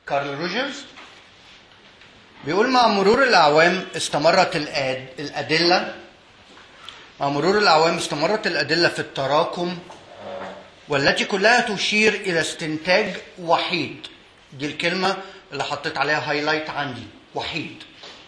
كارل روجرز بيقول: مع مرور الأعوام استمرت الأدلة في التراكم، والتي كلها تشير إلى استنتاج وحيد. دي الكلمة اللي حطيت عليها هايلايت عندي، وحيد.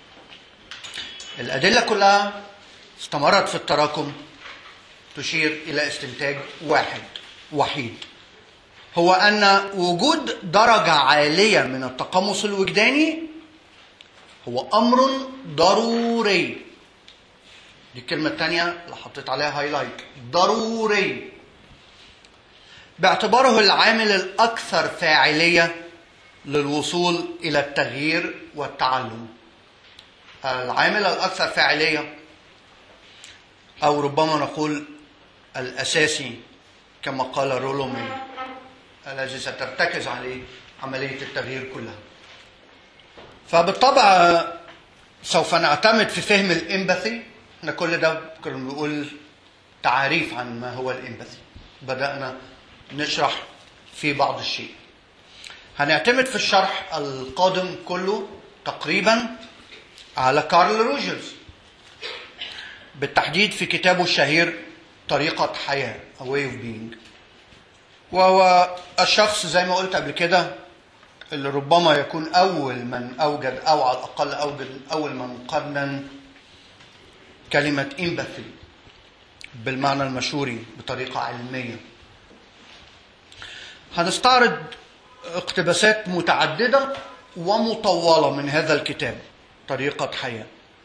الأدلة كلها استمرت في التراكم تشير إلى استنتاج وحيد، هو أن وجود درجة عالية من التقمص الوجداني هو أمر ضروري. دي الكلمة الثانية اللي حطيت عليها هايلايت، ضروري، باعتباره العامل الأكثر فاعلية للوصول إلى التغيير والتعلم. العامل الأكثر فاعلية، أو ربما نقول الأساسي كما قال رولو ماي، الذي سترتكز عليه عملية التغيير كلها. فبالطبع سوف نعتمد في فهم الإمباثي. احنا كل ده كنا بنقول تعريف عن ما هو الإمباثي، بدأنا نشرح في بعض الشيء. هنعتمد في الشرح القادم كله تقريبا على كارل روجرز، بالتحديد في كتابه الشهير طريقة حياة، A Way of Being. وهو الشخص زي ما قلت قبل كده اللي ربما يكون أول من أوجد، أو على الأقل أول من قنن كلمة إمباثي بالمعنى المشهوري بطريقة علمية. هنستعرض اقتباسات متعددة ومطولة من هذا الكتاب طريقة حياة،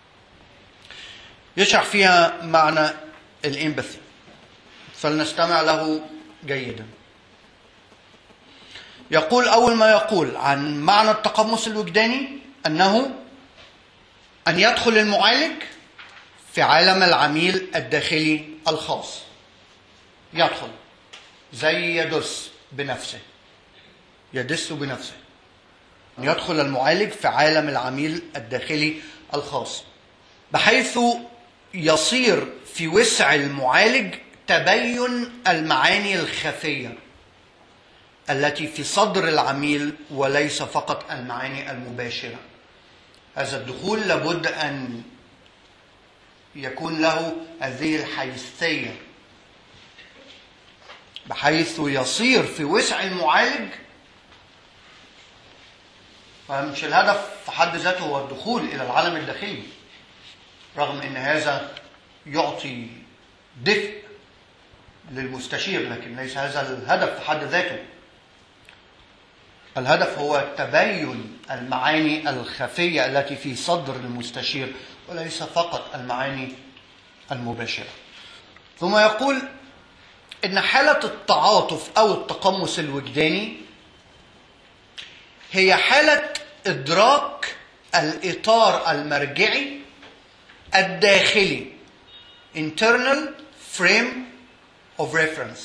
يشرح فيها معنى الإمباثي، فلنستمع له جيدا. يقول أول ما يقول عن معنى التقمص الوجداني أنه أن يدخل المعالج في عالم العميل الداخلي الخاص. يدخل زي يدس بنفسه، يدس بنفسه. يدخل المعالج في عالم العميل الداخلي الخاص، بحيث يصير في وسع المعالج تبين المعاني الخفية التي في صدر العميل، وليس فقط المعاني المباشرة. هذا الدخول لابد أن يكون له هذه الحيثية، بحيث يصير في وسع المعالج. فمش الهدف في حد ذاته هو الدخول إلى العالم الداخلي، رغم أن هذا يعطي دفء للمستشير، لكن ليس هذا الهدف في حد ذاته. الهدف هو تبين المعاني الخفية التي في صدر المستشير، وليس فقط المعاني المباشرة. ثم يقول إن حالة التعاطف أو التقمص الوجداني هي حالة إدراك الإطار المرجعي الداخلي، internal frame of reference.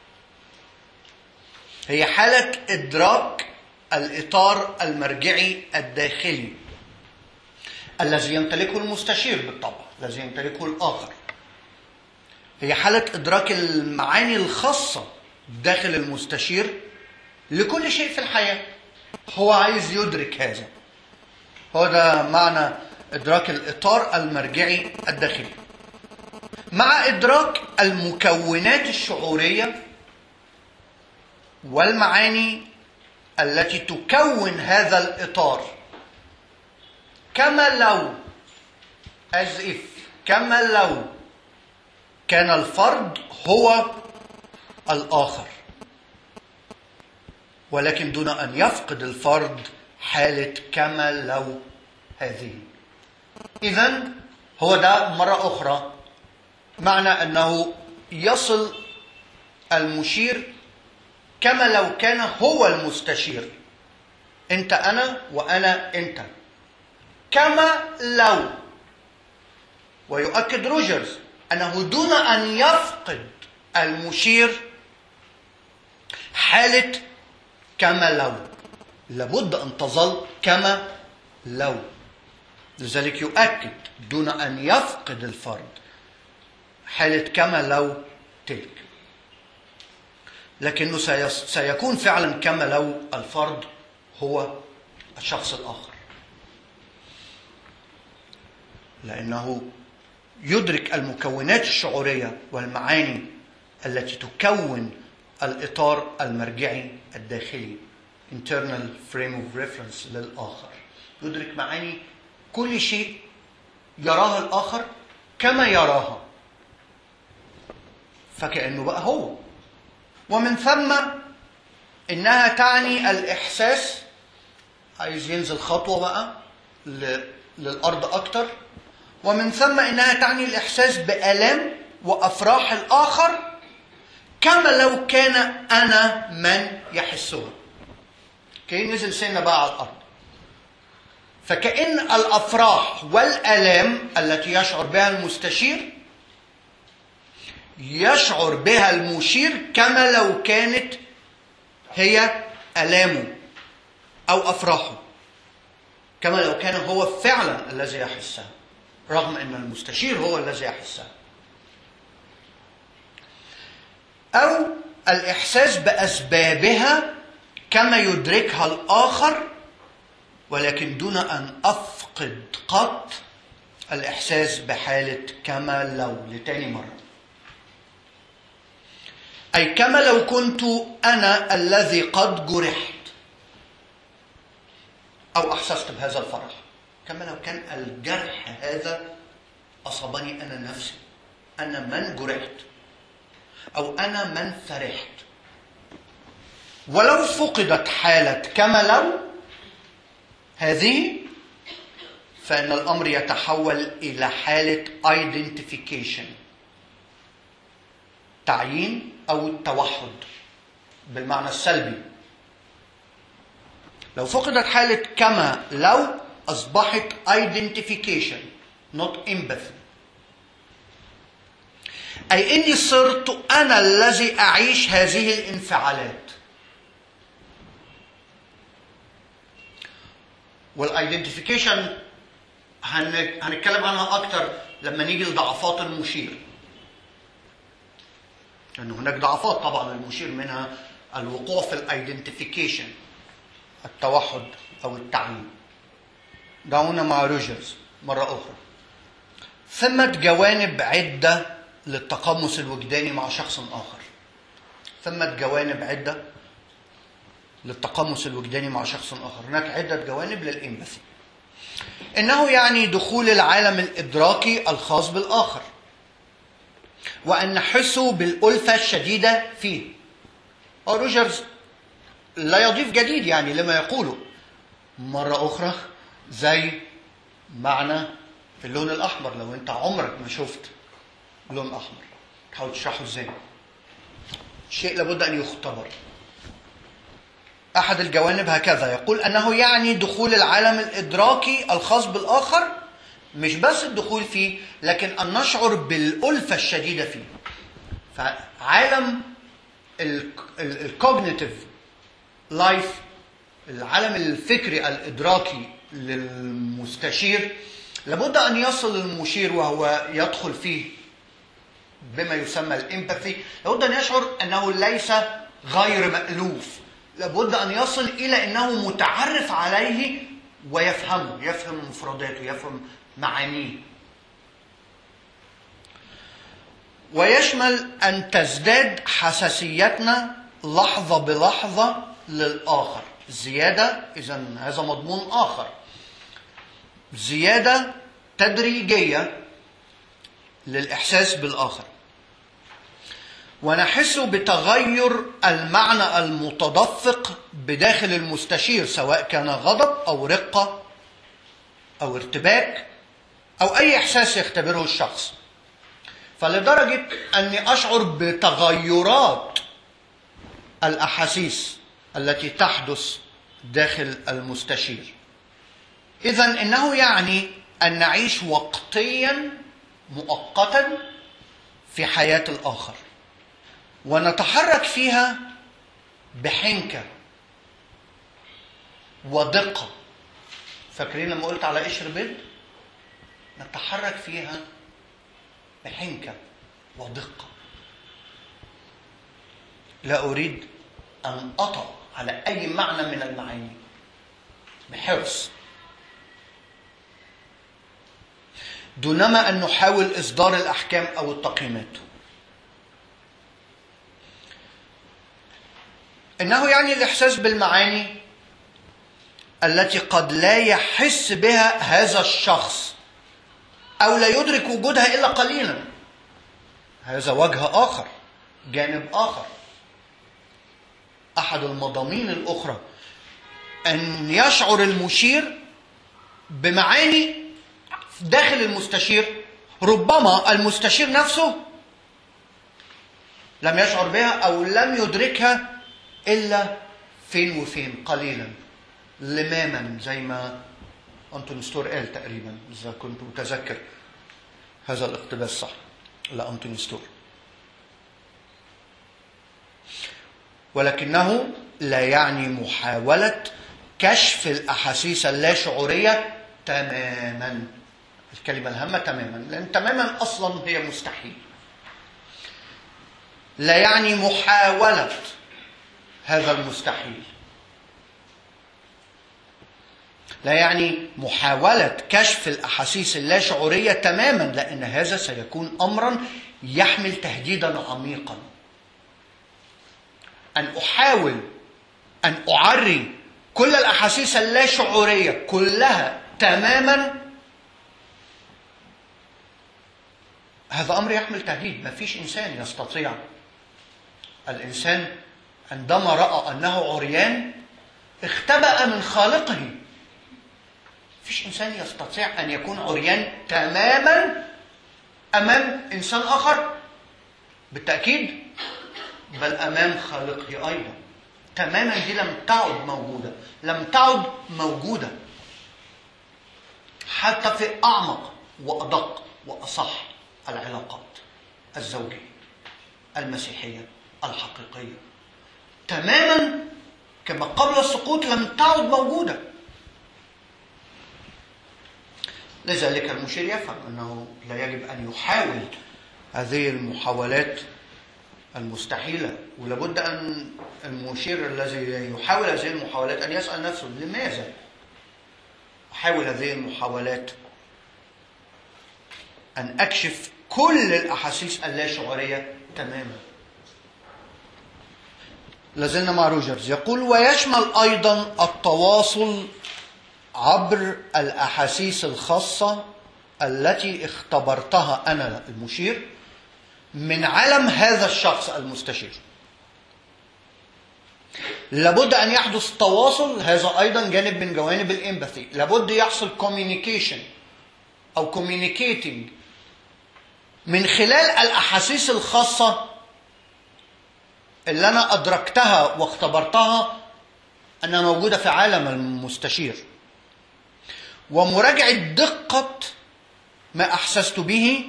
هي حالة إدراك الإطار المرجعي الداخلي الذي يمتلكه المستشير بالطبع، الذي يمتلكه الآخر. هي حالة إدراك المعاني الخاصة داخل المستشير لكل شيء في الحياة. هو عايز يدرك هذا. هو ده معنى إدراك الإطار المرجعي الداخلي، مع إدراك المكونات الشعورية والمعاني التي تكون هذا الإطار، كما لو كما لو كان الفرد هو الآخر، ولكن دون أن يفقد الفرد حالة كما لو هذه. إذن هو ده مرة أخرى معنى أنه يصل المشير كما لو كان هو المستشير. أنت أنا وأنا أنت، كما لو. ويؤكد روجرز أنه دون أن يفقد المشير حالة كما لو، لابد أن تظل كما لو. لذلك يؤكد دون أن يفقد الفرد حالة كما لو تلك، لكنه سيكون فعلا كما لو الفرد هو الشخص الآخر، لأنه يدرك المكونات الشعورية والمعاني التي تكون الإطار المرجعي الداخلي internal frame of reference للآخر. يدرك معاني كل شيء يراها الآخر كما يراها، فكأنه بقى هو. ومن ثم إنها تعني الإحساس، عايز ينزل خطوة بقى للأرض أكتر، ومن ثم إنها تعني الإحساس بآلام وأفراح الآخر كما لو كان أنا من يحسها. كي نزل سنة بقى على الأرض، فكأن الأفراح والآلام التي يشعر بها المستشير يشعر بها المشير كما لو كانت هي آلامه أو أفراحه، كما لو كان هو فعلا الذي يحسها، رغم أن المستشير هو الذي يحسها. أو الإحساس بأسبابها كما يدركها الآخر، ولكن دون أن أفقد قط الإحساس بحالة كما لو لتاني مرة. أي كما لو كنت أنا الذي قد جرحت أو أحسست بهذا الفرح، كما لو كان الجرح هذا أصابني أنا نفسي، أنا من جرحت أو أنا من فرحت. ولو فقدت حالة كما لو هذه، فإن الأمر يتحول إلى حالة identification، تعيين أو التوحد بالمعنى السلبي. لو فقدت حالة كما لو أصبحت identification not empathy، أي إني صرت أنا الذي أعيش هذه الانفعالات. والايدنتيفيكيشن هنتكلم عنها أكتر لما نيجي لضعفات المشير، لأنه هناك ضعفات طبعا المشير، منها الوقوع في الايدنتيفيكيشن، التوحد أو التعيين. دعونا مع روجرز مرة أخرى. ثمة جوانب عدة للتقمص الوجداني مع شخص آخر. ثمة جوانب عدة للتقمص الوجداني مع شخص آخر. هناك عدة جوانب للإمباثي. إنه يعني دخول العالم الإدراكي الخاص بالآخر، وأن نحسه بالألفة الشديدة فيه. روجرز لا يضيف جديد يعني لما يقوله مرة أخرى، زي معنى اللون الأحمر. لو أنت عمرك ما شفت لون أحمر، تحاول تشرحه إزاي؟ شيء لابد أن يختبر. أحد الجوانب هكذا يقول أنه يعني دخول العالم الإدراكي الخاص بالآخر، مش بس الدخول فيه، لكن أن نشعر بالألفة الشديدة فيه. فعالم الكوجنيتيف لايف، العالم الفكري الإدراكي للمستشير، لابد أن يصل المشير وهو يدخل فيه بما يسمى الإمباثي، لابد أن يشعر أنه ليس غير مألوف، لابد أن يصل إلى أنه متعرف عليه ويفهمه، يفهم مفرداته، يفهم معانيه. ويشمل أن تزداد حساسيتنا لحظة بلحظة للآخر. زيادة، إذن هذا مضمون آخر، زيادة تدريجية للإحساس بالآخر. ونحس بتغير المعنى المتدفق بداخل المستشير، سواء كان غضب أو رقة أو ارتباك أو أي إحساس يختبره الشخص، فلدرجة أني أشعر بتغيرات الأحاسيس التي تحدث داخل المستشير. إذن إنه يعني أن نعيش وقتيا مؤقتا في حياة الآخر، ونتحرك فيها بحنكة ودقة. فاكرين لما قلت على قشر بيض؟ نتحرك فيها بحنكة ودقة. لا أريد أن أطأ على أي معنى من المعاني، بحرص، دونما أن نحاول إصدار الأحكام أو التقييمات. إنه يعني الإحساس بالمعاني التي قد لا يحس بها هذا الشخص أو لا يدرك وجودها إلا قليلا. هذا وجه آخر، جانب آخر. أحد المضامين الأخرى أن يشعر المشير بمعاني داخل المستشير ربما المستشير نفسه لم يشعر بها أو لم يدركها إلا فين وفين، قليلا، لماما، زي ما أنتوني ستور قال تقريبا، إذا كنت متذكر هذا الاقتباس صح، لأنتوني ستور. ولكنه لا يعني محاولة كشف الأحاسيس اللاشعورية تماما. الكلمة الهامة تماما، لأن تماما أصلا هي مستحيل. لا يعني محاولة هذا المستحيل، لا يعني محاولة كشف الأحاسيس اللاشعورية تماما، لأن هذا سيكون أمرا يحمل تهديدا عميقا. أن أحاول أن أعري كل الأحاسيس اللاشعورية كلها تماما، هذا أمر يحمل تهديد. ما فيش إنسان يستطيع. الإنسان عندما رأى أنه عريان اختبأ من خالقه. فيش إنسان يستطيع أن يكون عريان تماما أمام إنسان آخر، بالتأكيد، بل أمام خالقه أيضا. تماما دي لم تعد موجودة، لم تعد موجودة حتى في أعمق وأدق وأصح العلاقات الزوجية المسيحية الحقيقية. تماما كما قبل السقوط لم تعد موجودة. لذلك المشير يفهم أنه لا يجب أن يحاول هذه المحاولات المستحيلة، ولابد أن المشير الذي يحاول هذه المحاولات أن يسأل نفسه: لماذا أحاول هذه المحاولات أن أكشف كل الأحاسيس اللاشعورية تماما؟ لازلنا مع روجرز، يقول: ويشمل أيضا التواصل عبر الأحاسيس الخاصة التي اختبرتها أنا المشير من عالم هذا الشخص المستشير. لابد أن يحدث تواصل، هذا أيضا جانب من جوانب الإمباثي. لابد يحصل communication أو communicating من خلال الأحاسيس الخاصة اللي أنا أدركتها واختبرتها أنها موجودة في عالم المستشير، ومراجعة دقة ما أحسست به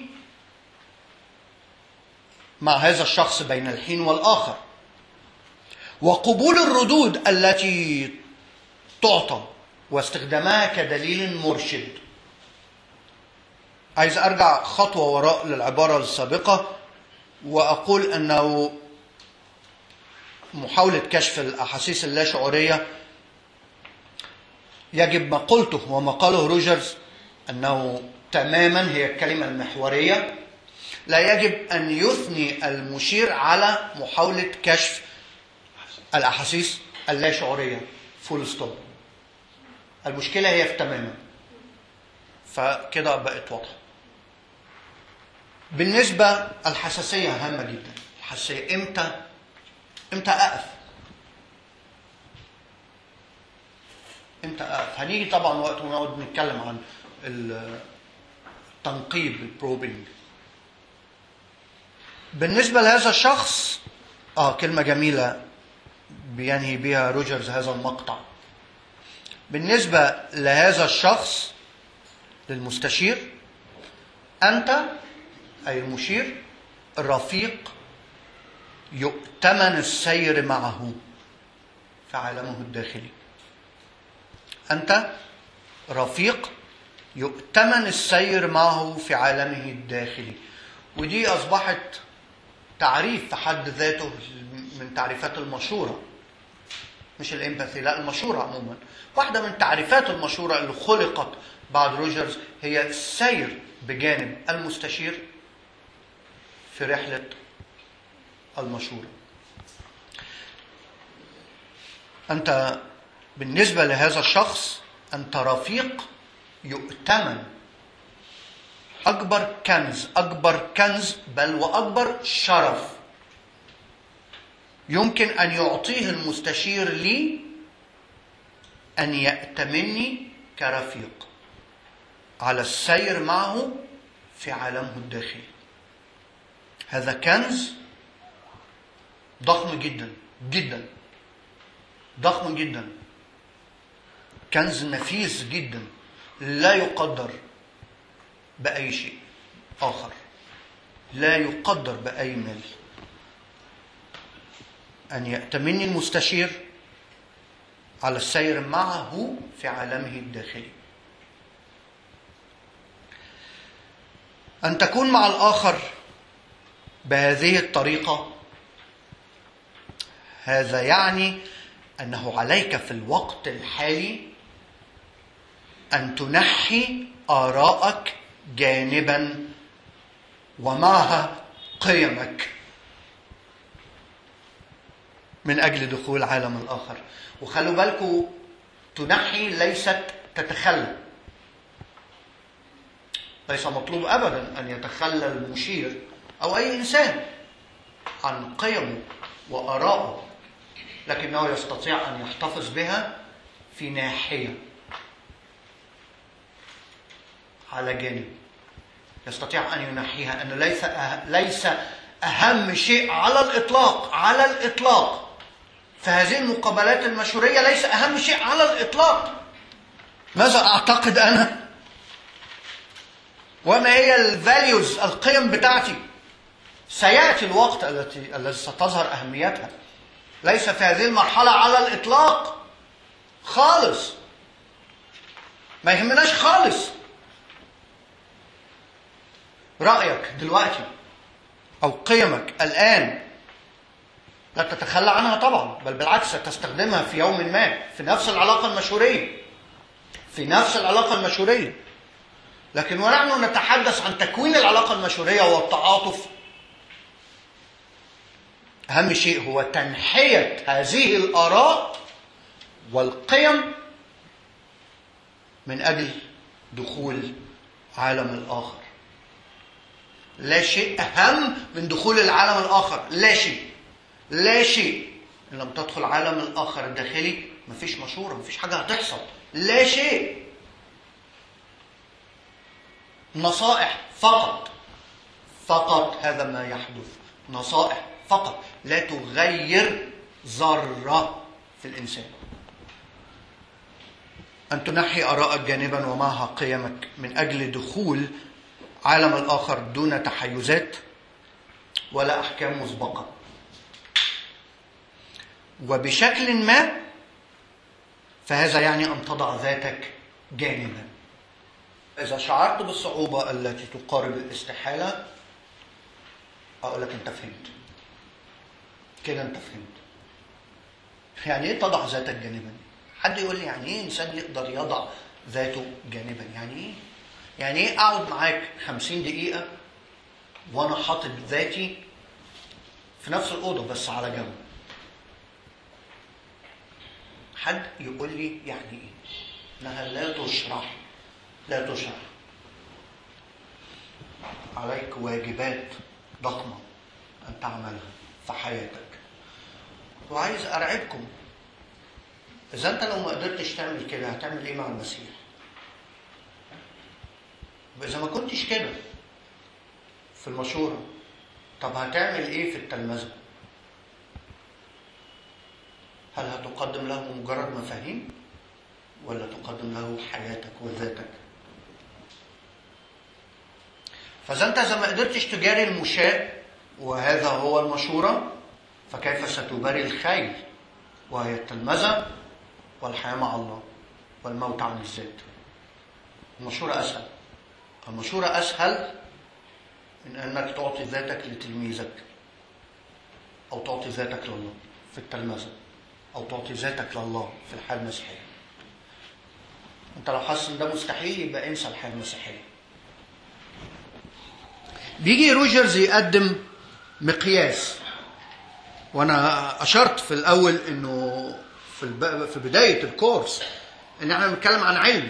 مع هذا الشخص بين الحين والآخر، وقبول الردود التي تعطى واستخدامها كدليل مرشد. عايز أرجع خطوة وراء للعبارة السابقة وأقول أنه محاولة كشف الأحاسيس اللاشعورية يجب ما قلته وما قاله روجرز أنه تماما هي الكلمة المحورية. لا يجب أن يثني المشير على محاولة كشف الأحاسيس اللاشعورية، فول ستوب. المشكلة هي في تماما، فكده بقت واضحة. بالنسبة الحساسية هامة جدا. الحساسية امتى أقف؟ امتى أقف؟ هنيجي طبعا وقت ونقعد نتكلم عن التنقيب، البروبينج. بالنسبة لهذا الشخص كلمة جميلة بينهي بها روجرز هذا المقطع. بالنسبة لهذا الشخص، للمستشير، أنت أي المشير رفيق يؤتمن السير معه في عالمه الداخلي. أنت رفيق يؤتمن السير معه في عالمه الداخلي. ودي أصبحت تعريف في حد ذاته من تعريفات المشورة. مش الامباثي، لا المشورة عموما. واحدة من تعريفات المشورة اللي خلقت بعد روجرز هي السير بجانب المستشير في رحلة المشورة. أنت بالنسبة لهذا الشخص أنت رفيق يؤتمن، أكبر كنز، أكبر كنز بل وأكبر شرف يمكن أن يعطيه المستشير لي أن يأتمني كرفيق على السير معه في عالمه الداخلي. هذا كنز ضخم جدا جدا، ضخم جدا، كنز نفيس جدا لا يقدر بأي شيء آخر، لا يقدر بأي مال. أن يأتمني المستشير على السير معه في عالمه الداخلي. أن تكون مع الآخر بهذه الطريقة، هذا يعني أنه عليك في الوقت الحالي أن تنحي آراءك جانبا ومعها قيمك من أجل دخول عالم الآخر. وخلوا بالكم، تنحي ليست تتخلى. ليس مطلوب أبدا أن يتخلى المشير أو أي إنسان عن قيمه وآرائه، لكنه يستطيع أن يحتفظ بها في ناحية على جانب، يستطيع أن ينحيها. أنه ليس أهم شيء على الإطلاق فهذه المقابلات المشورية، ليس أهم شيء على الإطلاق. ماذا أعتقد أنا؟ وما هي الفاليوز، القيم بتاعتي؟ سيأتي الوقت الذي ستظهر أهميتها. ليس في هذه المرحلة على الإطلاق خالص، ما يهمناش خالص رأيك دلوقتي أو قيمك الآن، لا تتخلى عنها طبعا، بل بالعكس ستستخدمها في يوم ما في نفس العلاقة المشورية، لكن ونحن نتحدث عن تكوين العلاقة المشورية والتعاطف، أهم شيء هو تنحية هذه الآراء والقيم من أجل دخول عالم الآخر. لا شيء أهم من دخول العالم الآخر، لا شيء. إن لم تدخل عالم الآخر الداخلي مفيش مشورة، مفيش حاجة هتحصل، لا شيء. نصائح فقط هذا ما يحدث، نصائح فقط لا تغير ذرة في الإنسان. أن تنحي آراءك جانبا ومعها قيمك من أجل دخول عالم الآخر دون تحيزات ولا أحكام مسبقة، وبشكل ما فهذا يعني أن تضع ذاتك جانبا. إذا شعرت بالصعوبة التي تقارب الاستحالة، أقول لك أنت فهمت كده، أنت فهمت. يعني إيه تضع ذاتك جانبا؟ حد يقول لي يعني إيه إنسان يقدر يضع ذاته جانبا؟ يعني إيه؟ يعني إيه أقعد معاك 50 دقيقة وأنا حاطط ذاتي في نفس الأوضة بس على جنب؟ حد يقول لي يعني إيه؟ إنها لا تشرح. عليك واجبات ضخمة أن تعملها في حياتك. وعايز أرعبكم، إذا أنت لو ما قدرتش تعمل كده هتعمل إيه مع المسيح؟ إذا ما كنتش كده في المشورة، طب هتعمل إيه في التلمذة؟ هل هتقدم له مجرد مفاهيم ولا تقدم له حياتك وذاتك؟ فإذا أنت ما قدرتش تجاري المشاة وهذا هو المشورة، فكيف ستباري الخيل وهي التلمذة والحياة مع الله والموت عن الذات؟ المشورة أسهل من أنك تعطي ذاتك لتلميذك أو تعطي ذاتك لله في التلمذة. أو تعطي ذاتك لله في الحياة المسيحية. أنت لو حاسس إن ده مستحيل يبقى انسى الحياة المسيحية. بيجي روجرز يقدم مقياس، وأنا أشرت في الأول إنه في بداية الكورس إن إحنا بنتكلم عن علم.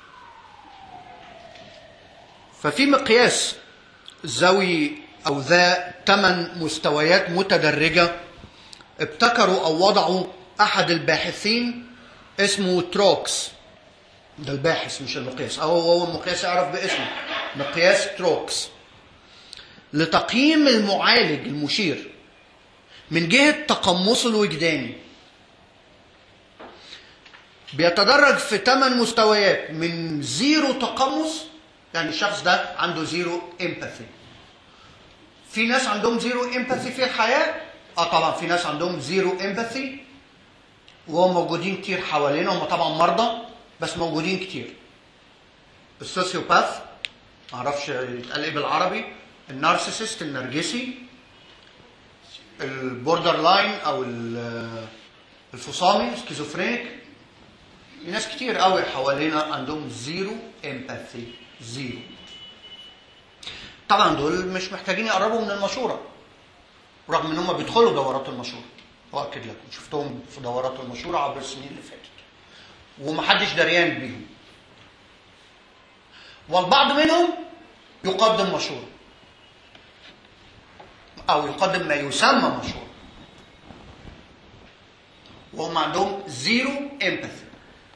ففي مقياس ذوي أو ذا 8 مستويات متدرجة ابتكروا أو وضعوا أحد الباحثين اسمه تروكس. ده الباحث مش المقياس، أو هو المقياس يعرف باسمه مقياس تروكس، لتقييم المعالج المشير من جهة تقمصه الوجداني. بيتدرج في 8 مستويات، من 0 تقمص، يعني الشخص ده عنده 0 امباثي. في ناس عندهم 0 امباثي في الحياة، طبعا في ناس عندهم 0 امباثي وهم موجودين كتير حوالينا، هم طبعا مرضى بس موجودين كتير. السوسيوباث، معرفش يتقال ايه بالعربي، النارسيسست النرجسي، البوردر لاين او الفصامي سكيزوفرينيك. ناس كتير قوي حوالينا عندهم 0 امباثي، 0. طبعا دول مش محتاجين يقربوا من المشورة، رغم ان هم بيدخلوا دورات المشورة، واكد لكم شفتهم في دورات المشورة عبر السنين اللي فاتت، ومحدش دريان بيهم. والبعض منهم يقدم مشورة او يقدم ما يسمى مشورة، وهم عندهم 0 امباثي.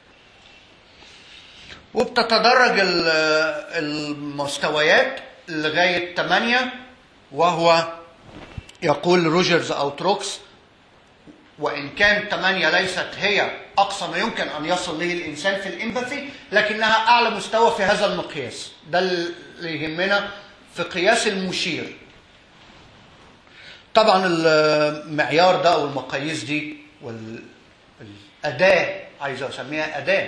وبتتدرج المستويات لغاية 8، وهو يقول روجرز أو تروكس: وإن كان 8 ليست هي أقصى ما يمكن أن يصل له الإنسان في الإمباثي، لكنها أعلى مستوى في هذا المقياس. ده اللي يهمنا في قياس المشير. طبعا المعيار ده أو المقاييس دي والأداة، عايز أسميها أداة،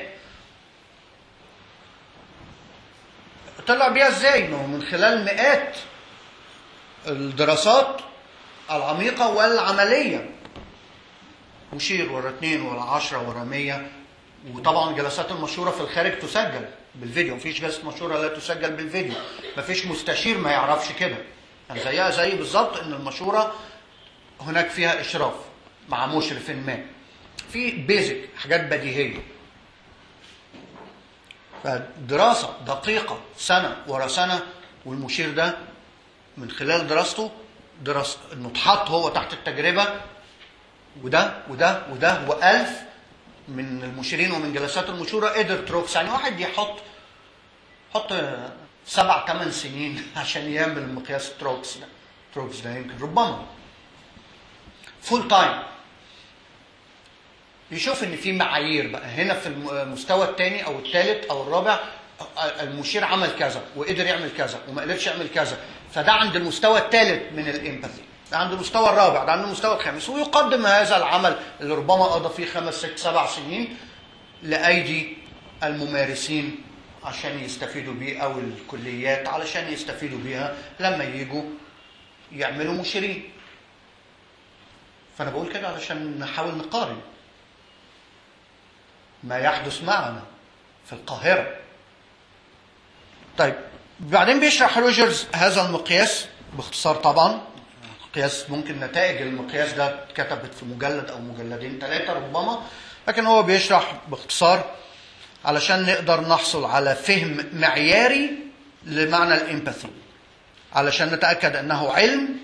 طلع بيها ازاي؟ من خلال مئات الدراسات العميقة والعملية، مشير ورا 2 ورا 10 ورا 100. وطبعا جلسات المشورة في الخارج تسجل بالفيديو، مفيش جلسة مشورة لا تسجل بالفيديو، مفيش مستشير ما يعرفش كده. يعني زيها زي بالظبط ان المشورة هناك فيها اشراف مع مشرف ما، في بيزك حاجات بديهية. فدراسة دقيقة سنة ورا سنة، والمشير ده من خلال دراسته انه اتحط هو تحت التجربة، وده وده وده و1000 من المشيرين ومن جلسات المشورة قدر تروكس، يعني واحد يحط 7-8 سنين عشان يعمل مقياس تروكس ده. تروكس ده يمكن ربما فول تايم يشوف ان في معايير بقى هنا في المستوى الثاني او الثالث او الرابع، المشير عمل كذا وقدر يعمل كذا وما قدرش يعمل كذا، فده عند المستوى الثالث من الامباثي، ده عند المستوى الرابع، ده عند المستوى الخامس، ويقدم هذا العمل اللي ربما قضى فيه 5-6-7 سنين لايدي الممارسين عشان يستفيدوا بيه، او الكليات علشان يستفيدوا بيها لما يجوا يعملوا مشيرين. فانا بقول كده علشان نحاول نقارن ما يحدث معنا في القاهرة. طيب بعدين بيشرح روجرز هذا المقياس باختصار. طبعا قياس ممكن نتائج المقياس ده اتكتبت في مجلد او مجلدين 3 ربما، لكن هو بيشرح باختصار علشان نقدر نحصل على فهم معياري لمعنى الامباثي، علشان نتأكد انه علم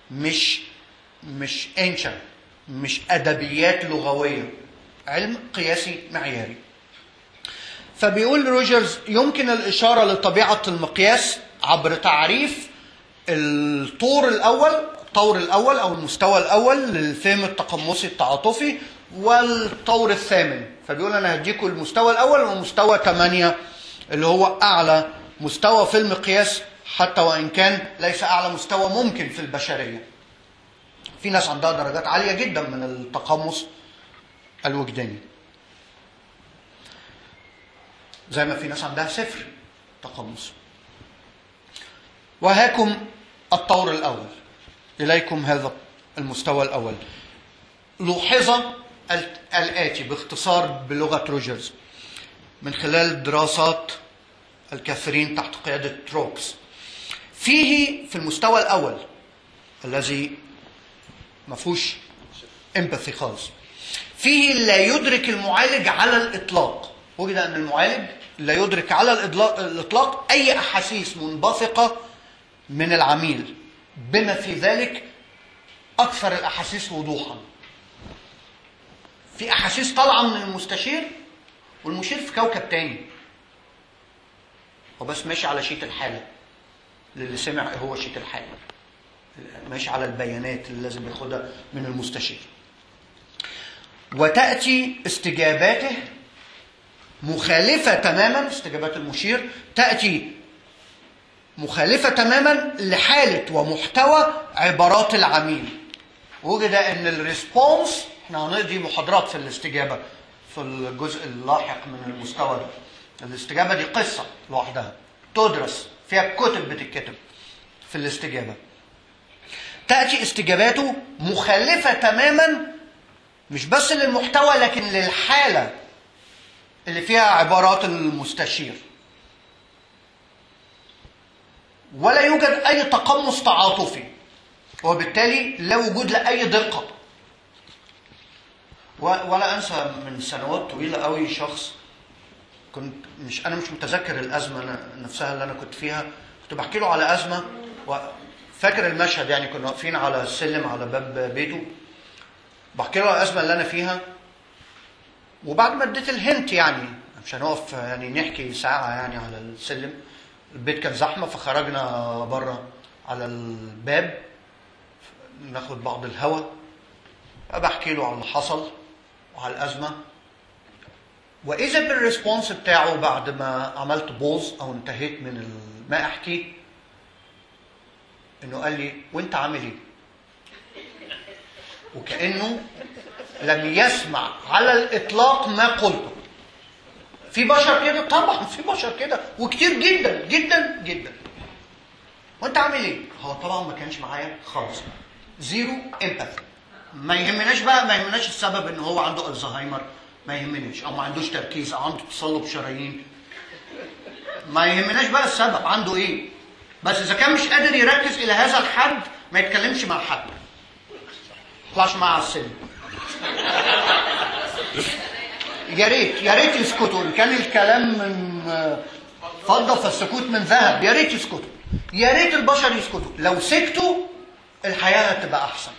مش انشا، مش ادبيات لغوية، علم قياسي معياري. فبيقول روجرز: يمكن الإشارة لطبيعة المقياس عبر تعريف الطور الأول أو المستوى الأول للفهم التقمصي التعاطفي، والطور الثامن. فبيقول أنا هديكم المستوى الأول ومستوى 8 اللي هو أعلى مستوى في المقياس، حتى وإن كان ليس أعلى مستوى ممكن في البشرية. في ناس عندها درجات عالية جدا من التقمص الوجداني، زي ما في ناس عندها 0 تقمص. وهاكم الطور الأول، إليكم هذا المستوى الأول. لوحظ الآتي باختصار بلغة روجرز من خلال دراسات الكثيرين تحت قيادة تروبس. فيه في المستوى الأول الذي ما فيهوش امباثي خالص، فيه لا يدرك المعالج على الإطلاق. وجد أن المعالج لا يدرك على الإطلاق أي أحاسيس منبثقة من العميل، بما في ذلك أكثر الأحاسيس وضوحا. في أحاسيس طالعة من المستشير والمشير في كوكب تاني، هو بس ماشي على شيت الحالة. اللي سمع هو شيت الحالة، ماشي على البيانات اللي لازم ياخدها من المستشير. وتأتي استجاباته مخالفة تماما، استجابات المشير تأتي مخالفة تماما لحالة ومحتوى عبارات العميل. وجد أن الريسبونس، احنا هنقضي محاضرات في الاستجابة في الجزء اللاحق من المستوى ده. الاستجابة دي قصة لوحدها تدرس فيها كتب بتتكتب في الاستجابة. تأتي استجاباته مخالفة تماما مش بس للمحتوى لكن للحالة اللي فيها عبارات المستشير، ولا يوجد أي تقمص تعاطفي، وبالتالي لا وجود لأي دقة. ولا أنسى من سنوات طويلة قوي شخص كنت أنا مش متذكر الأزمة نفسها اللي أنا كنت فيها، كنت بحكي له على أزمة فاكر المشهد يعني. كنا واقفين على السلم على باب بيته، بحكي له على الأزمة اللي أنا فيها، وبعد ما اديت الهنت يعني مش هنقف يعني نحكي ساعة يعني على السلم، البيت كان زحمة فخرجنا بره على الباب ناخد بعض الهواء، بحكي له على اللي حصل وعلى الأزمة. وإذا بالريسبونس بتاعه بعد ما عملت بوز أو انتهيت من ما أحكي، إنه قال لي وأنت عامل إيه؟ وكأنه لم يسمع على الإطلاق ما قلته. في بشر كده طبعا، في بشر كده وكتير جدا جدا جدا. وأنت عامل إيه؟ هو طبعا ما كانش معايا خالص، زيرو امباثي. ما يهمناش بقى، ما يهمناش السبب إن هو عنده الزهايمر، ما يهمناش، أو ما عندوش تركيز، أو عنده تصلب شرايين، ما يهمناش بقى السبب عنده إيه. بس إذا كان مش قادر يركز إلى هذا الحد ما يتكلمش مع حد، ما يطلعش معاه على السلم. يا ريت يسكتوا. إن كان الكلام من فضة فالسكوت من ذهب. يا ريت يسكتوا، يا ريت البشر يسكتوا. لو سكتوا الحياة هتبقى أحسن.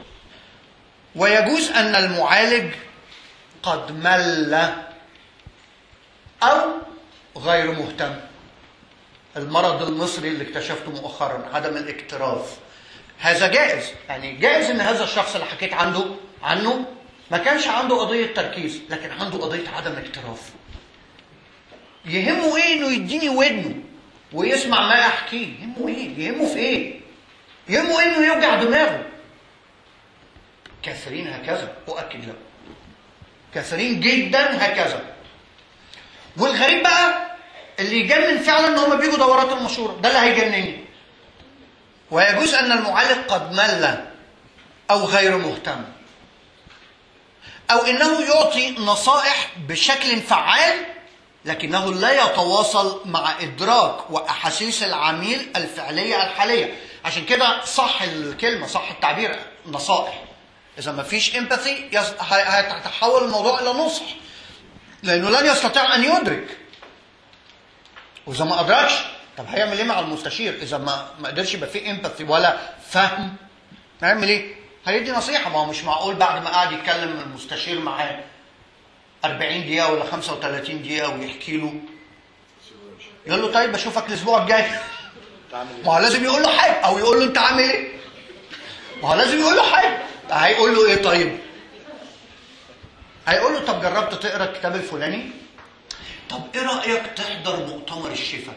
ويجوز أن المعالج قد مل أو غير مهتم. المرض المصري اللي اكتشفته مؤخرا، عدم الاكتراث، هذا جائز. يعني جائز ان هذا الشخص اللي حكيت عنه ما كانش عنده قضية تركيز، لكن عنده قضية عدم اكتراث. يهمه ايه؟ انه يديني ودنه ويسمع ما احكيه. يهمه ايه؟ يهمه في ايه؟ يهمه انه يوجع دماغه. كثيرين هكذا، اؤكد لكم كثيرين جدا هكذا. والغريب بقى اللي يجنن فعلا ان هم بيجوا دورات المشورة، ده اللي هيجنني. ويجوز ان المعالج قد مل او غير مهتم، او انه يعطي نصائح بشكل فعال لكنه لا يتواصل مع ادراك واحاسيس العميل الفعلية الحالية. عشان كده صح الكلمة، صح التعبير نصائح. اذا ما فيش امباثي هيتحول الموضوع الى نصح، لانه لن يستطيع ان يدرك. واذا ما ادركش طب هيعمل ايه مع المستشير؟ اذا ما قدرش يبقى فيه امباثي ولا فهم هيعمل ايه؟ هيدي نصيحه. ما هو مش معقول بعد ما قاعد يتكلم المستشير معاه 40 دقيقه ولا 35 دقيقه ويحكي له يقول له طيب بشوفك الاسبوع الجاي. ما هو لازم يقول له حاجه، او يقول له انت عامل ايه؟ ما هو لازم يقول له حاجه. هيقول له ايه طيب؟ هيقول له طب جربت تقرا الكتاب الفلاني؟ طب ايه رايك تحضر مؤتمر الشفاء؟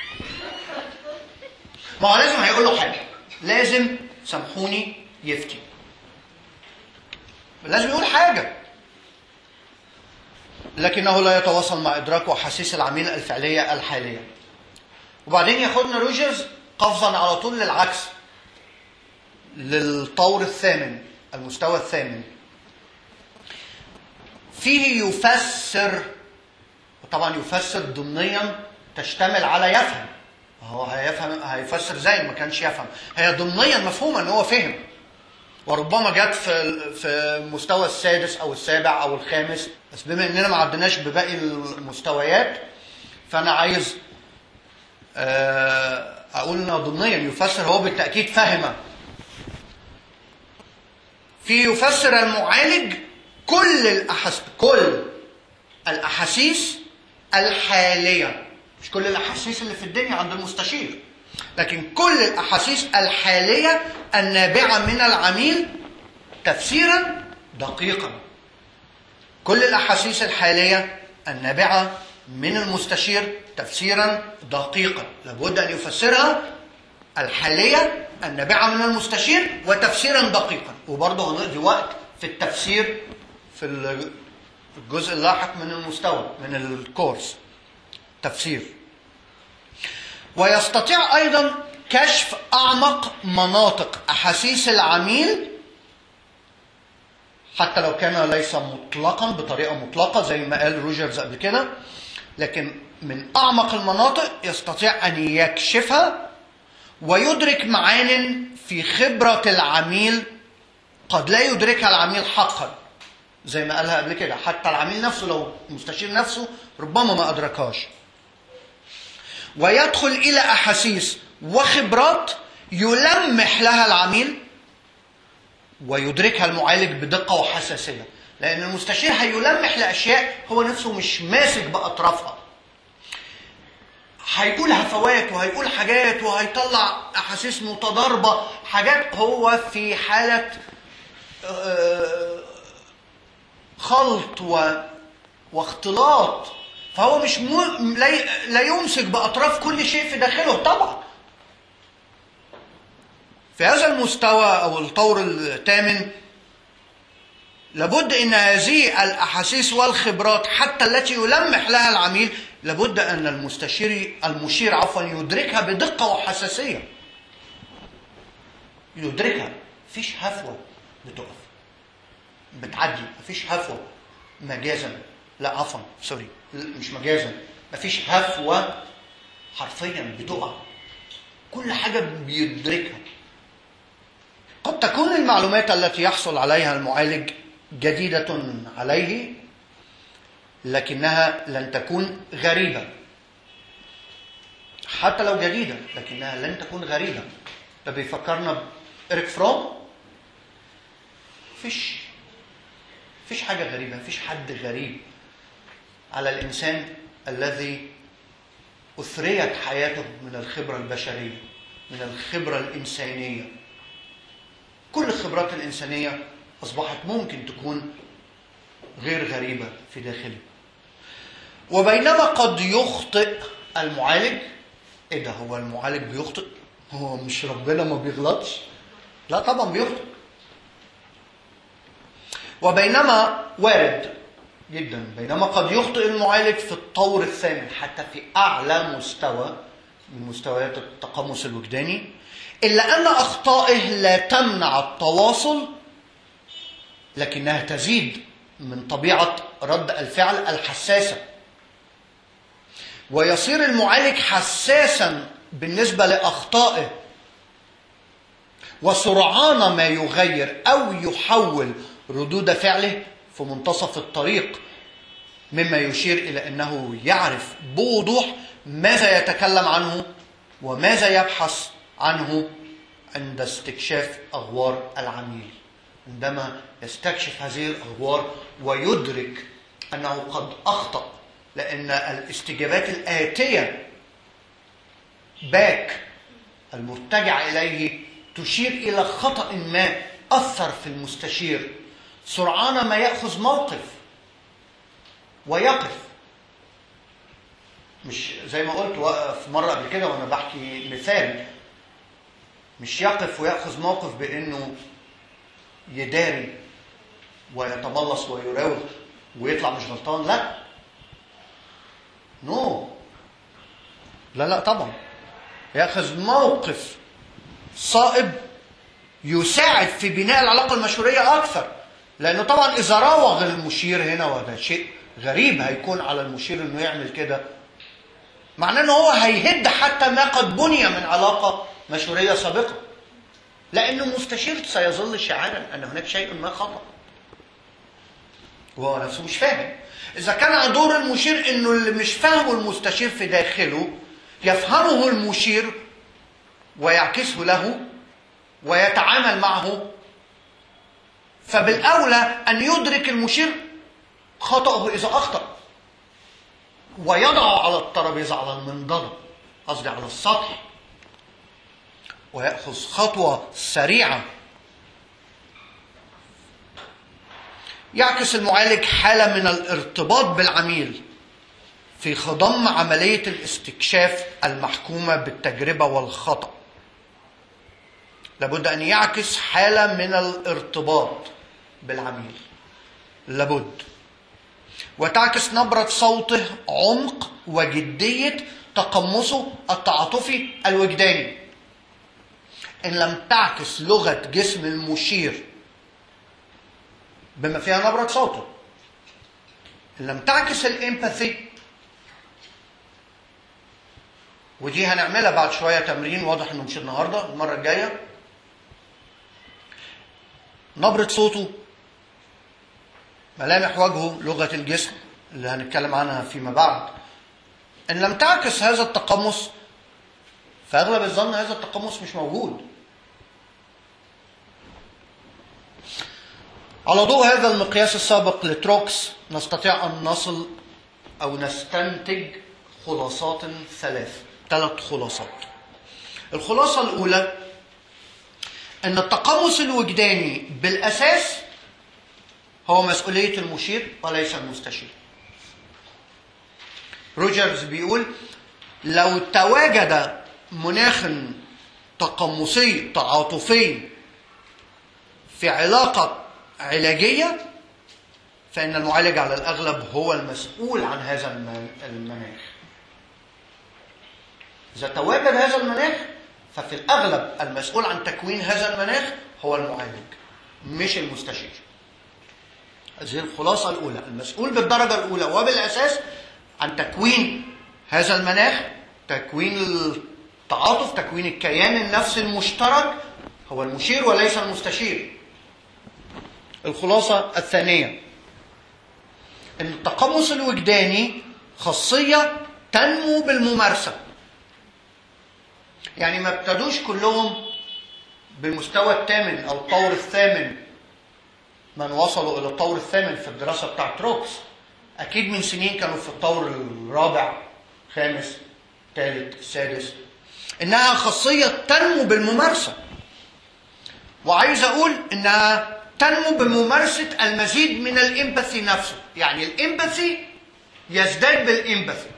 ما هو لازم هيقول له حاجه، لازم سامحوني يفتي، لازم يقول حاجه، لكنه لا يتواصل مع ادراك واحاسيس العميل الفعليه الحاليه. وبعدين ياخدنا روجرز قفزا على طول للعكس، للطور الثامن، المستوى الثامن. فيه يفسر، وطبعا يفسر ضمنيا تشتمل على يفهم. هو هيفسر زي ما كانش يفهم، هي ضمنيا مفهومه ان هو فهم، وربما جت في المستوى السادس او السابع او الخامس، بس بما اننا ما عدناش بباقي المستويات فانا عايز اقول انه ضمنيا يفسر، هو بالتاكيد فهم. في يفسر المعالج كل الاحاسيس الحاليه، مش كل الاحاسيس اللي في الدنيا عند المستشير، لكن كل الاحاسيس الحاليه النابعه من العميل تفسيرا دقيقا. كل الاحاسيس الحاليه النابعه من المستشير تفسيرا دقيقا، لابد ان يفسرها الحاليه النابعه من المستشير وتفسيرا دقيقا. وبرضه هنقضي وقت في التفسير في الجزء اللاحق من المستوى من الكورس تفسير. ويستطيع ايضا كشف اعمق مناطق احاسيس العميل، حتى لو كان ليس مطلقا بطريقه مطلقه زي ما قال روجرز قبل كده، لكن من اعمق المناطق يستطيع ان يكشفها ويدرك معان في خبره العميل قد لا يدركها العميل حقا، زي ما قالها قبل كده. حتى العميل نفسه لو المستشير نفسه ربما ما ادركهاش. ويدخل الى احاسيس وخبرات يلمح لها العميل ويدركها المعالج بدقه وحساسيه، لان المستشير هيلمح لاشياء هو نفسه مش ماسك باطرافها، هيقول هفوات وهيقول حاجات وهيطلع احاسيس متضاربه، حاجات هو في حاله خلط واختلاط، فهو مش لا يمسك باطراف كل شيء في داخله. طبعا في هذا المستوى او الطور الثامن لابد ان هذه الاحاسيس والخبرات حتى التي يلمح لها العميل لابد ان المشير يدركها بدقه وحساسيه، يدركها. مفيش هفوه بتقف بتعدي، مفيش هفوه مجازا، لا عفوا سوري مش مجازا، مفيش هفوه حرفيا بتقع، كل حاجه بيدركها. قد تكون المعلومات التي يحصل عليها المعالج جديدة عليه، لكنها لن تكون غريبة. حتى لو جديدة لكنها لن تكون غريبة. ده بيفكرنا بإريك فروم. فيش حاجة غريبة، فيش حد غريب على الإنسان الذي أثريت حياته من الخبرة البشرية، من الخبرة الإنسانية. كل الخبرات الإنسانية أصبحت ممكن تكون غير غريبة في داخله. وبينما قد يخطئ المعالج، إيه ده هو المعالج بيخطئ؟ هو مش ربنا ما بيغلطش؟ لا طبعا بيخطئ. وبينما وارد جدا، بينما قد يخطئ المعالج في الطور الثامن حتى في أعلى مستوى من مستويات التقمص الوجداني، إلا أن أخطائه لا تمنع التواصل، لكنها تزيد من طبيعة رد الفعل الحساسة. ويصير المعالج حساسا بالنسبة لأخطائه، وسرعان ما يغير أو يحول ردود فعله في منتصف الطريق، مما يشير إلى أنه يعرف بوضوح ماذا يتكلم عنه وماذا يبحث عنه عند استكشاف أغوار العميل. عندما يستكشف هذه الأغوار ويدرك أنه قد أخطأ، لأن الاستجابات الآتية باك المرتجع إليه تشير إلى خطأ ما أثر في المستشير، سرعان ما يأخذ موقف ويقف. مش زي ما قلت وقف مرة قبل كده وأنا بحكي مثال، مش يقف ويأخذ موقف بأنه يداري ويتملص ويراوغ ويطلع مش غلطان. لا لا طبعا يأخذ موقف صائب يساعد في بناء العلاقة المشورية أكثر، لأنه طبعا إذا راوغ المشير هنا، وده شيء غريب هيكون على المشير إنه يعمل كده، معناه إنه هو هيهد حتى ما قد بني من علاقة مشورية سابقة، لأنه المستشير سيظل شاعرا أن هناك شيء ما خطأ وهو نفسه مش فاهم. إذا كان دور المشير إنه اللي مش فاهمه المستشير في داخله يفهمه المشير ويعكسه له ويتعامل معه، فبالأولى أن يدرك المشير خطأه إذا أخطأ ويضعه على الترابيزة، على المنضدة، قصدي على السطح، ويأخذ خطوة سريعة. يعكس المعالج حالة من الارتباط بالعميل في خضم عملية الاستكشاف المحكومة بالتجربة والخطأ. لابد أن يعكس حالة من الارتباط بالعميل، لابد. وتعكس نبرة صوته عمق وجدية تقمصه التعاطفي الوجداني. إن لم تعكس لغة جسم المشير بما فيها نبرة صوته، إن لم تعكس الإمباثي، ودي هنعملها بعد شوية تمرين، واضح إنه مش النهاردة، المرة الجاية. نبرة صوته، ملامح وجهه، لغة الجسم اللي هنتكلم عنها فيما بعد، إن لم تعكس هذا التقمص فأغلب الظن هذا التقمص مش موجود. على ضوء هذا المقياس السابق لتروكس نستطيع أن نصل أو نستنتج خلاصات ثلاث خلاصات. الخلاصة الأولى أن التقمص الوجداني بالأساس هو مسؤولية المشير وليس المستشير. روجرز بيقول لو تواجد مناخ تقمصي تعاطفي في علاقة علاجية فإن المعالج على الأغلب هو المسؤول عن هذا المناخ. إذا تواجد هذا المناخ ففي الأغلب المسؤول عن تكوين هذا المناخ هو المعالج مش المستشير. هذه الخلاصة الأولى، المسؤول بالدرجة الأولى وبالأساس عن تكوين هذا المناخ، تكوين التعاطف، تكوين الكيان النفسي المشترك هو المشير وليس المستشير. الخلاصة الثانية أن التقمص الوجداني خاصية تنمو بالممارسة. يعني ما ابتدوش كلهم بالمستوى الثامن أو الطور الثامن، من وصلوا إلى الطور الثامن في الدراسة بتاعت تروكس أكيد من سنين كانوا في الطور الرابع، خامس، ثالث، سادس. إنها خاصية تنمو بالممارسة، وعايز أقول إنها تنمو بممارسة المزيد من الإمباثي نفسه. يعني الإمباثي يزداد بالإمباثي،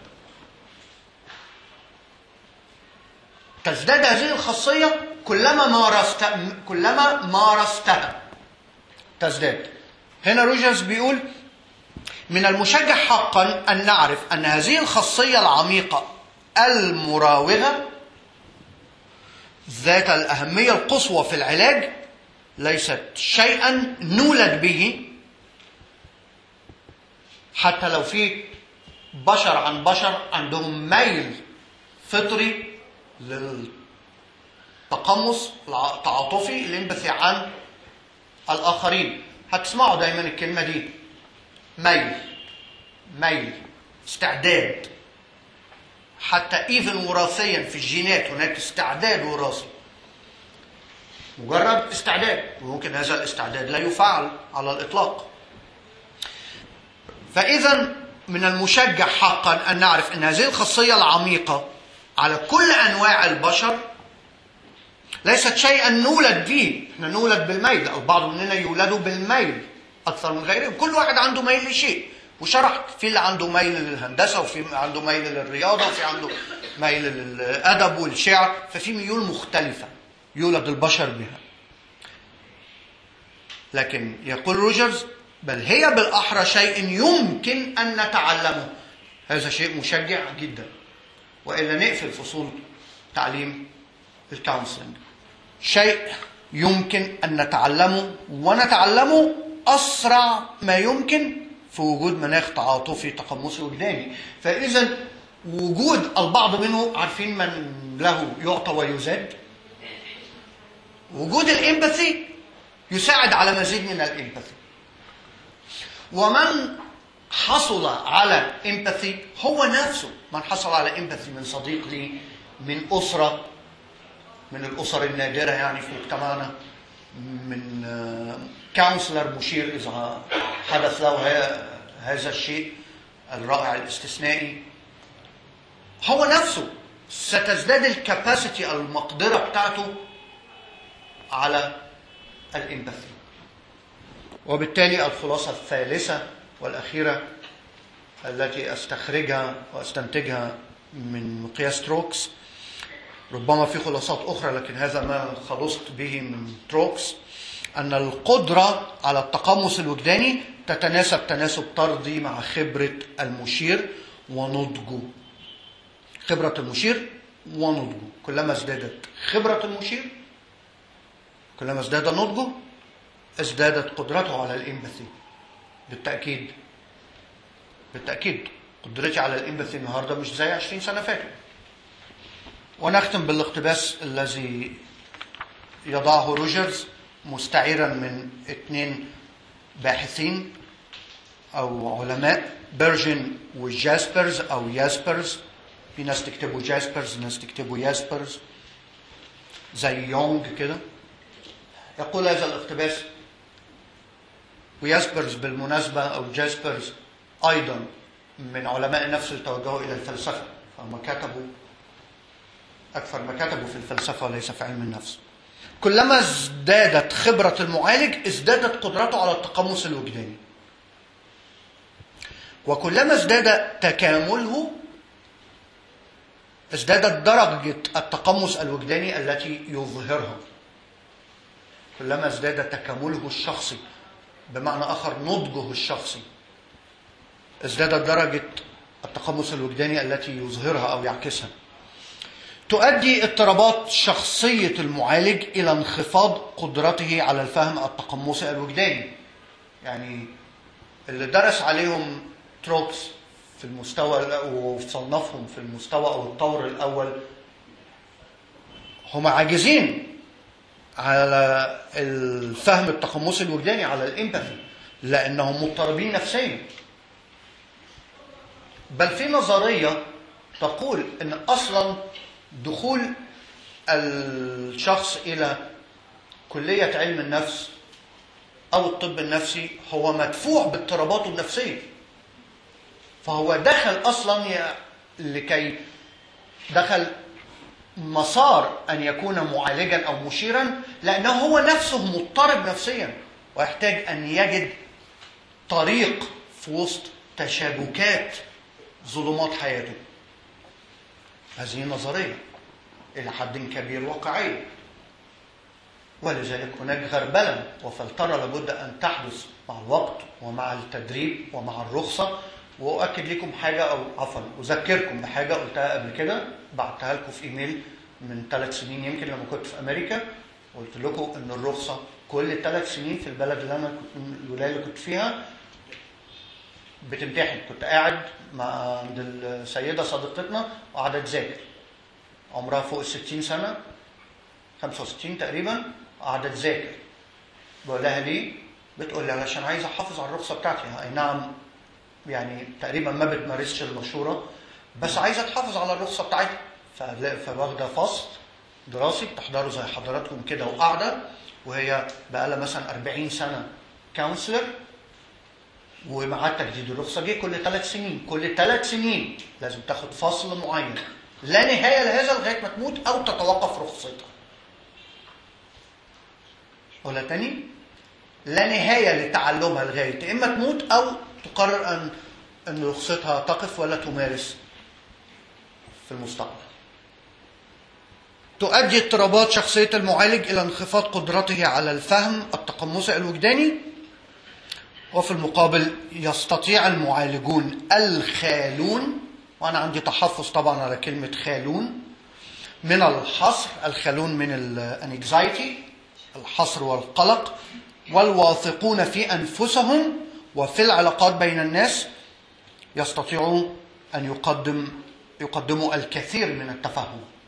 تزداد هذه الخاصية كلما مارستها تزداد. هنا روجرز بيقول من المشجع حقا أن نعرف أن هذه الخاصية العميقة المراوغة ذات الأهمية القصوى في العلاج ليست شيئا نولد به، حتى لو في بشر عن بشر عندهم ميل فطري للتقمص التعاطفي الانبثي عن الآخرين. هتسمعوا دايما الكلمة دي، ميل، استعداد. حتى إيفن وراثيا في الجينات هناك استعداد وراثي، مجرد استعداد، وممكن هذا الاستعداد لا يفعل على الإطلاق. فإذا من المشجع حقا أن نعرف أن هذه الخاصية العميقة على كل أنواع البشر ليست شيئا نولد به. احنا نولد بالميل، أو بعض مننا يولدوا بالميل أكثر من غيرهم. كل واحد عنده ميل لشيء، وشرحت في اللي عنده ميل للهندسة، وفي عنده ميل للرياضة، وفي عنده ميل للأدب والشعر، ففي ميول مختلفة يولد البشر بها. لكن يقول روجرز بل هي بالأحرى شيء يمكن أن نتعلمه. هذا شيء مشجع جدا، وإلا نقفل فصول تعليم الكونسلنج. شيء يمكن أن نتعلمه، ونتعلمه أسرع ما يمكن في وجود مناخ تعاطفي تقمصي وجداني. فإذا وجود البعض منه، عارفين من له يعطى ويزاد، وجود الإمباثي يساعد على مزيد من الإمباثي. ومن حصل على إمباثي هو نفسه من حصل على إمباثي من صديق لي، من أسرة من الأسر النادرة يعني في مجتمعنا، من كونسلر مشير إذا حدث له هذا الشيء الرائع الاستثنائي، هو نفسه ستزداد الكاباسيتي المقدرة بتاعته على الإمباثي. وبالتالي الخلاصة الثالثة والأخيرة التي أستخرجها وأستنتجها من مقياس تروكس، ربما في خلاصات أخرى لكن هذا ما خلصت به من تروكس، أن القدرة على التقمص الوجداني تتناسب تناسب طردي مع خبرة المشير ونضجه. خبرة المشير ونضجه، كلما ازدادت خبرة المشير كلما ازداد نضجه ازدادت قدرته على الإمباثي. بالتأكيد قدرتي على الإمباثي النهاردة مش زي 20 سنة فاتوا. ونختم بالاقتباس الذي يضعه روجرز مستعيرا من 2 باحثين أو علماء، بيرجن وجاسبرز أو ياسبرز، في ناس تكتبوا جاسبرز ناس تكتبوا ياسبرز زي يونغ كده. يقول هذا الاقتباس، وياسبرز بالمناسبة أو جاسبرز أيضا من علماء النفس اللي توجهوا إلى الفلسفة، فهم كتبوا أكثر ما كتبوا في الفلسفة وليس في علم النفس. كلما ازدادت خبرة المعالج ازدادت قدرته على التقمص الوجداني، وكلما ازداد تكامله ازدادت درجة التقمص الوجداني التي يظهرها. كلما ازداد تكامله الشخصي، بمعنى آخر نضجه الشخصي، ازدادت درجة التقمص الوجداني التي يظهرها أو يعكسها. تؤدي اضطرابات شخصية المعالج إلى انخفاض قدرته على الفهم التقمصي الوجداني. يعني اللي درس عليهم تروكس في المستوى وصنفهم في المستوى أو الطور الأول هم عاجزين على الفهم التقمصي الوجداني، على الإمباثي، لأنهم مضطربين نفسيا. بل في نظرية تقول أن أصلا دخول الشخص إلى كلية علم النفس أو الطب النفسي هو مدفوع باضطراباته النفسية. فهو دخل أصلا لكي دخل مسار أن يكون معالجا أو مشيرا، لأنه هو نفسه مضطرب نفسيا ويحتاج أن يجد طريق في وسط تشابكات ظلمات حياته. هذه نظرية إلى حد كبير واقعية، ولذلك هناك غربلة وفلترة لابد أن تحدث مع الوقت ومع التدريب ومع الرخصة. وأؤكد لكم حاجة أو عفوا أذكركم بحاجة قلتها قبل كده، بعتها لكم في إيميل من 3 سنين يمكن لما كنت في أمريكا. قلت لكم إن الرخصة كل 3 سنين في البلد اللي أنا الولاية اللي كنت فيها بتمتحن. كنت قاعد عند السيدة صديقتنا وقاعدة تذاكر، عمرها فوق 60 سنة 65 تقريبا، قاعدة تذاكر. بقول لها ليه؟ بتقول لي علشان عايزة أحافظ على الرخصة بتاعتي. أي نعم، يعني تقريبا ما بتمارسش المشورة بس عايزة تحافظ على الرخصة بتاعتها. فواخدة فصل دراسي بتحضره زي حضراتكم كده، وقاعدة وهي بقالها مثلا 40 سنة كونسلر، ومعاد تجديد الرخصة جه كل 3 سنين. كل 3 سنين لازم تاخد فصل معين لا نهاية لهذا لغاية ما تموت أو تتوقف رخصتها. ولا تاني، لا نهاية لتعلمها لغاية إما تموت أو تقرر أن رخصتها تقف ولا تمارس في المستقبل. تؤدي اضطرابات شخصية المعالج إلى انخفاض قدرته على الفهم التقمصي الوجداني. وفي المقابل يستطيع المعالجون الخالون، وأنا عندي تحفظ طبعا على كلمة خالون، من الحصر. الخالون من الانكزايتي، الحصر والقلق، والواثقون في أنفسهم وفي العلاقات بين الناس يستطيعوا أن يقدموا الكثير من التفهم